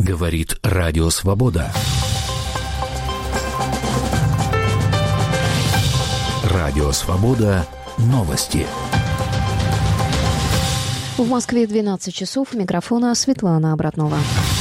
Говорит Радио Свобода. Радио Свобода. Новости. В Москве 12 часов. У микрофона Светлана Обратнова.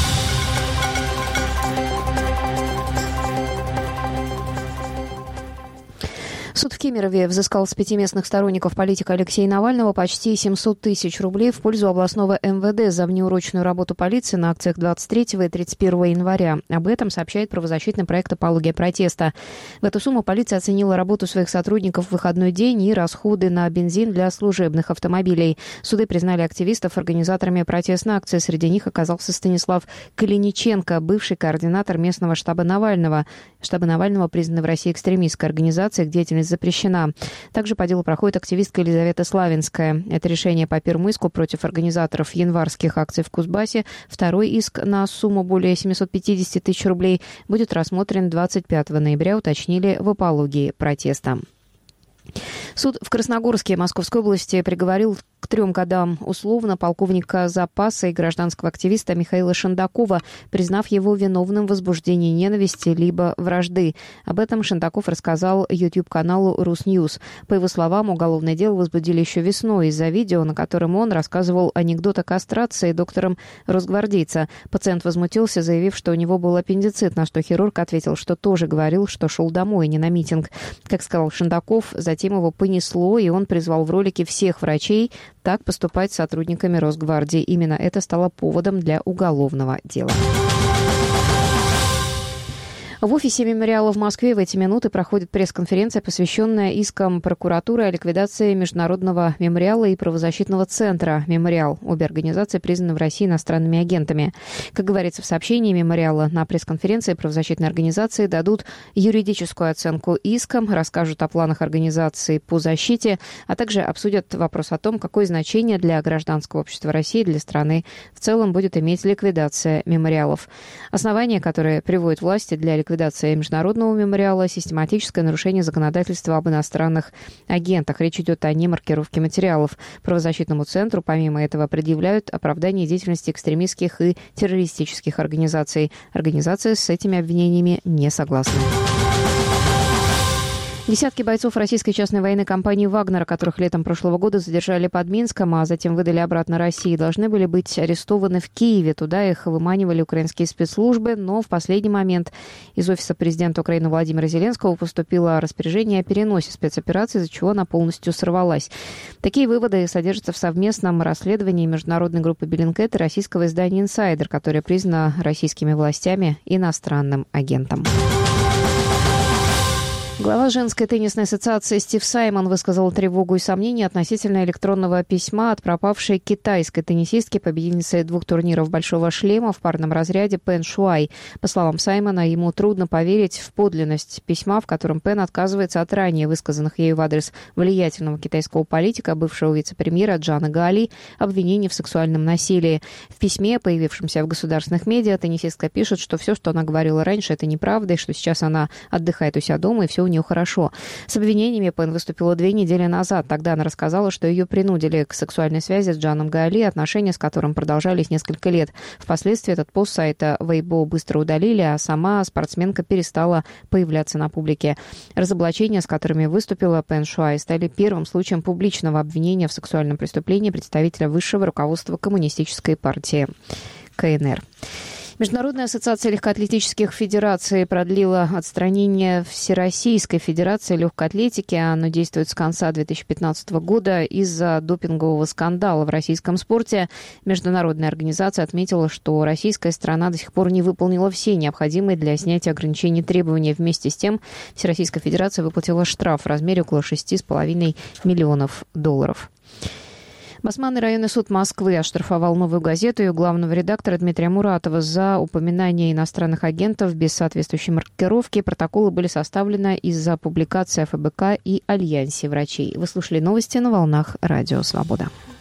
Суд в Кемерове взыскал с 5 местных сторонников политика Алексея Навального почти 700 тысяч рублей в пользу областного МВД за внеурочную работу полиции на акциях 23 и 31 января. Об этом сообщает правозащитный проект «Апология протеста». В эту сумму полиция оценила работу своих сотрудников в выходной день и расходы на бензин для служебных автомобилей. Суды признали активистов организаторами протестной акции. Среди них оказался Станислав Калиниченко, бывший координатор местного штаба Навального. Штаб Навального признаны в России экстремистской организацией, где деятельность запрещена. Также по делу проходит активистка Елизавета Славинская. Это решение по первому иску против организаторов январских акций в Кузбассе. Второй иск на сумму более 750 тысяч рублей будет рассмотрен 25 ноября, уточнили в апологии протеста. Суд в Красногорске Московской области приговорил к 3 годам условно полковника запаса и гражданского активиста Михаила Шендакова, признав его виновным в возбуждении ненависти либо вражды. Об этом Шендаков рассказал YouTube-каналу Русньюз. По его словам, уголовное дело возбудили еще весной из-за видео, на котором он рассказывал анекдот о кастрации доктором росгвардейца. Пациент возмутился, заявив, что у него был аппендицит, на что хирург ответил, что тоже говорил, что шел домой, не на митинг. Как сказал Шендаков, затем его понесло, и он призвал в ролике всех врачей так поступать с сотрудниками Росгвардии. Именно это стало поводом для уголовного дела. В офисе мемориала в Москве в эти минуты проходит пресс-конференция, посвященная искам прокуратуры о ликвидации Международного мемориала и правозащитного центра «Мемориал». Обе организации признаны в России иностранными агентами. Как говорится в сообщении мемориала, на пресс-конференции правозащитные организации дадут юридическую оценку искам, расскажут о планах организации по защите, а также обсудят вопрос о том, какое значение для гражданского общества России, для страны в целом будет иметь ликвидация мемориалов. Основания, которые приводят власти для ликвидации Международного мемориала — систематическое нарушение законодательства об иностранных агентах. Речь идет о немаркировке материалов. Правозащитному центру, помимо этого, предъявляют оправдание деятельности экстремистских и террористических организаций. Организации с этими обвинениями не согласны. Десятки бойцов российской частной военной компании «Вагнера», которых летом прошлого года задержали под Минском, а затем выдали обратно России, должны были быть арестованы в Киеве. Туда их выманивали украинские спецслужбы, но в последний момент из офиса президента Украины Владимира Зеленского поступило распоряжение о переносе спецоперации, из-за чего она полностью сорвалась. Такие выводы содержатся в совместном расследовании международной группы Bellingcat и российского издания «Инсайдер», которое признано российскими властями иностранным агентом. Глава женской теннисной ассоциации Стив Саймон высказал тревогу и сомнения относительно электронного письма от пропавшей китайской теннисистки, победительницы 2 турниров «Большого шлема» в парном разряде Пэн Шуай. По словам Саймона, ему трудно поверить в подлинность письма, в котором Пэн отказывается от ранее высказанных ею в адрес влиятельного китайского политика, бывшего вице-премьера Джана Гаали, обвинений в сексуальном насилии. В письме, появившемся в государственных медиа, теннисистка пишет, что все, что она говорила раньше, это неправда, и что сейчас она отдыхает у себя дома, и все у нее хорошо. С обвинениями Пэн выступила 2 недели назад. Тогда она рассказала, что ее принудили к сексуальной связи с Джаном Гаали, отношения с которым продолжались несколько лет. Впоследствии этот пост сайта Weibo быстро удалили, а сама спортсменка перестала появляться на публике. Разоблачения, с которыми выступила Пэн Шуай, стали первым случаем публичного обвинения в сексуальном преступлении представителя высшего руководства Коммунистической партии КНР. Международная ассоциация легкоатлетических федераций продлила отстранение Всероссийской федерации легкой атлетики. Оно действует с конца 2015 года из-за допингового скандала в российском спорте. Международная организация отметила, что российская страна до сих пор не выполнила все необходимые для снятия ограничений требования. Вместе с тем, Всероссийская федерация выплатила штраф в размере около $6,5 миллионов. Басманный районный суд Москвы оштрафовал «Новую газету» и ее главного редактора Дмитрия Муратова за упоминание иностранных агентов без соответствующей маркировки. Протоколы были составлены из-за публикации о ФБК и Альянсе врачей. Вы слушали новости на волнах Радио Свобода.